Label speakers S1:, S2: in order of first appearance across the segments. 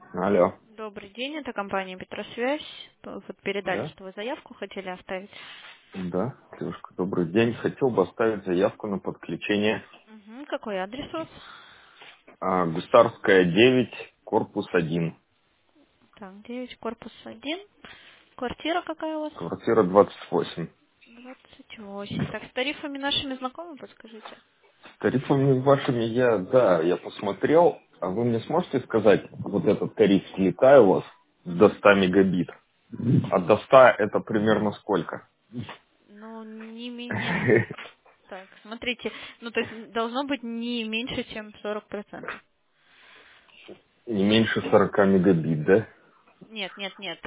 S1: Алло.
S2: Добрый день, это компания Петросвязь. Вот передали,
S1: Да?
S2: что вы заявку хотели оставить.
S1: Да, девушка, добрый день. Хотел бы оставить заявку на подключение.
S2: Угу. Какой адрес у вас?
S1: Гусарская 9, корпус 1,
S2: Так, 9, корпус 1. Квартира какая у вас?
S1: квартира 28.
S2: 28. Так, с тарифами нашими знакомы, подскажите?
S1: С тарифами вашими я посмотрел. А вы мне сможете сказать, вот этот тариф слетаю у вас до
S2: Угу.
S1: 100 мегабит? А до 100 это примерно сколько?
S2: Ну, не менее... Так, смотрите, ну, то есть должно быть не меньше, чем 40%.
S1: Не меньше 40 мегабит, да?
S2: Нет, нет, нет.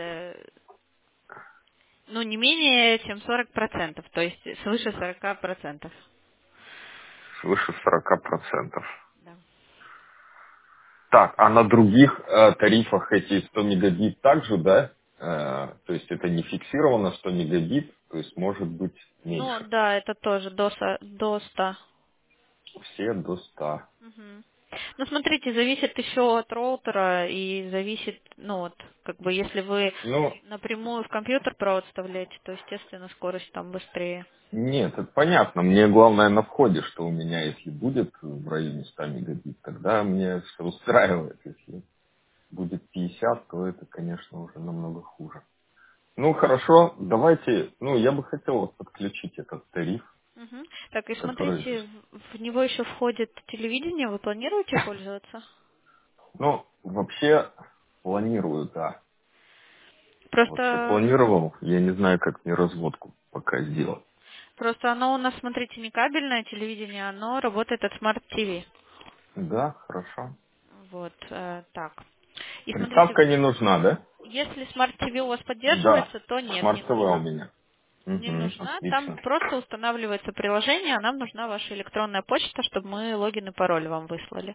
S2: Ну, не менее, чем 40%, то есть свыше 40%.
S1: Свыше 40%.
S2: Да.
S1: Так, а на других тарифах эти 100 мегабит также, да? То есть это не фиксировано 100 мегабит, то есть может быть
S2: Ну,
S1: меньше.
S2: да, это тоже до 100.
S1: Все до 100.
S2: Мгм. Ну, смотрите, зависит еще от роутера и зависит, ну вот, как бы, если вы
S1: Ну,
S2: напрямую в компьютер провод вставляете, то, естественно, скорость там быстрее.
S1: нет, это понятно. Мне главное на входе, что у меня, если будет в районе 100 мегабит, тогда мне все устраивает. Если будет 50, то это, конечно, уже намного хуже. Ну, хорошо, давайте, я бы хотел вот подключить этот тариф,
S2: Мгм. Так, и
S1: который
S2: смотрите, в него еще входит телевидение, вы планируете пользоваться?
S1: вообще планирую, да. Вообще
S2: Просто,
S1: планировал. Я не знаю, как мне разводку пока сделать.
S2: просто оно у нас, смотрите, не кабельное телевидение, оно работает от Smart TV.
S1: Да, хорошо.
S2: Вот, так. И смотрите,
S1: Приставка не нужна, да?
S2: если Smart TV у вас
S1: Да.
S2: поддерживается, то нет, не
S1: Смарт ТВ у
S2: нужна.
S1: меня.
S2: Не
S1: Угу,
S2: нужна. Там
S1: отлично.
S2: просто устанавливается приложение, а нам нужна ваша электронная почта, чтобы мы логин и пароль вам выслали.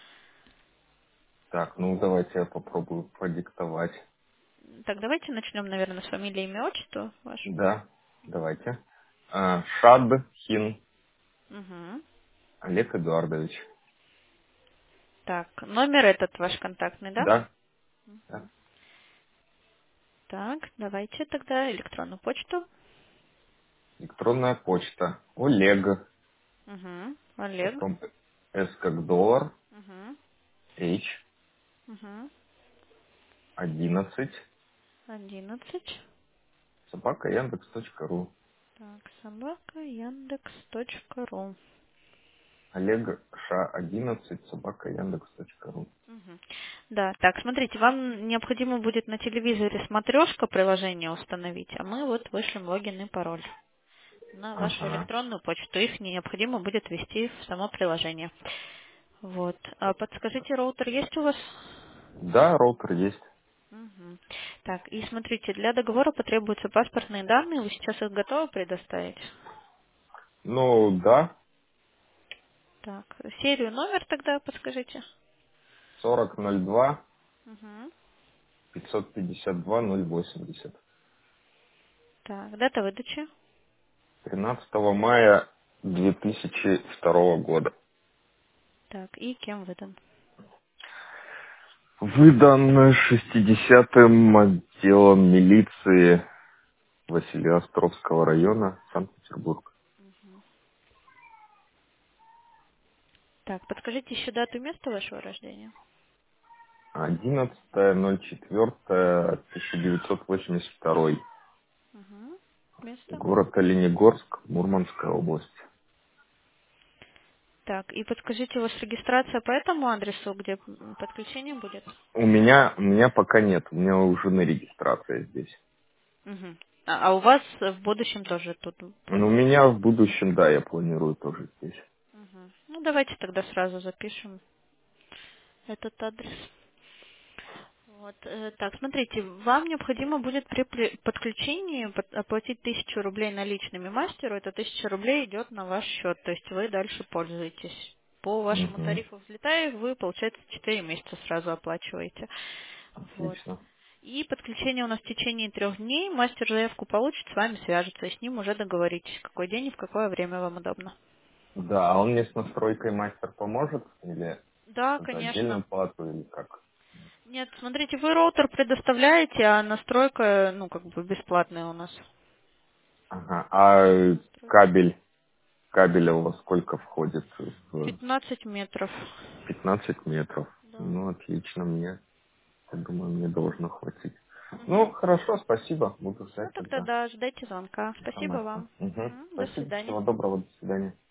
S1: Так, давайте я попробую продиктовать.
S2: Так, давайте начнем, наверное, с фамилии, имя, отчества ваше.
S1: Да, давайте. Шадхин
S2: Угу.
S1: Олег Эдуардович.
S2: Так, номер этот ваш контактный, да?
S1: Да? Да.
S2: Так, давайте тогда электронную почту.
S1: Электронная почта. Олег.
S2: Угу. Олег.
S1: Потом С как доллар.
S2: Угу.
S1: H.
S2: Угу.
S1: 11.
S2: 11.
S1: Собака Яндекс.ру.
S2: Так, собака Яндекс.ру.
S1: Олег Ша 11 собака Яндекс.ру.
S2: Мгм. Да, так, смотрите, вам необходимо будет на телевизоре смотрешка приложение установить, а мы вот вышлем логин и пароль на вашу
S1: Ага.
S2: электронную почту. Их необходимо будет ввести в само приложение. Вот. А подскажите, роутер есть у вас?
S1: Да, роутер есть.
S2: Мгм. Так, и смотрите, для договора потребуются паспортные данные. Вы сейчас их готовы предоставить?
S1: Да,
S2: Так, серию, номер тогда подскажите.
S1: 4002
S2: Мгм.
S1: 552 080.
S2: Так, дата выдачи.
S1: 13 мая 2002 года.
S2: Так, и кем выдан?
S1: Выдан 60-м отделом милиции Василиостровского района, Санкт-Петербург.
S2: Так, подскажите еще дату и место вашего рождения.
S1: 11.04.1982.
S2: Угу. Место.
S1: Город Оленегорск, Мурманская область.
S2: Так, и подскажите, у вас регистрация по этому адресу, где подключение будет?
S1: У меня пока нет, у меня у жены регистрация здесь.
S2: Угу. А у вас в будущем тоже тут
S1: Но у
S2: планируете?
S1: меня в будущем, да, я планирую тоже здесь.
S2: Угу. Ну, давайте тогда сразу запишем этот адрес. Вот, так, смотрите, вам необходимо будет при подключении оплатить 1000 рублей наличными мастеру. Это 1000 рублей идет на ваш счет, то есть вы дальше пользуетесь. По вашему
S1: Угу.
S2: тарифу взлетая, вы, получается, 4 месяца сразу оплачиваете. Вот.
S1: Отлично.
S2: И подключение у нас в течение 3 дней. Мастер заявку получит, с вами свяжется, и с ним уже договоритесь, в какой день и в какое время вам удобно.
S1: Да, а он мне с настройкой мастер поможет? Или
S2: Да,
S1: за
S2: конечно.
S1: отдельную плату, или как?
S2: Нет, смотрите, вы роутер предоставляете, а настройка, ну, как бы бесплатная у нас.
S1: Ага. А
S2: Настройка.
S1: кабеля у вас сколько входит? В
S2: 15 метров.
S1: 15 метров.
S2: Да.
S1: Ну, отлично, я думаю, мне должно хватить. Ну,
S2: Угу.
S1: хорошо, спасибо. Буду
S2: Все,
S1: ждать
S2: тогда
S1: тогда
S2: да, ждайте звонка. Спасибо
S1: информацию.
S2: вам.
S1: Угу.
S2: Мгм, до
S1: Спасибо,
S2: свидания.
S1: всего доброго, до свидания.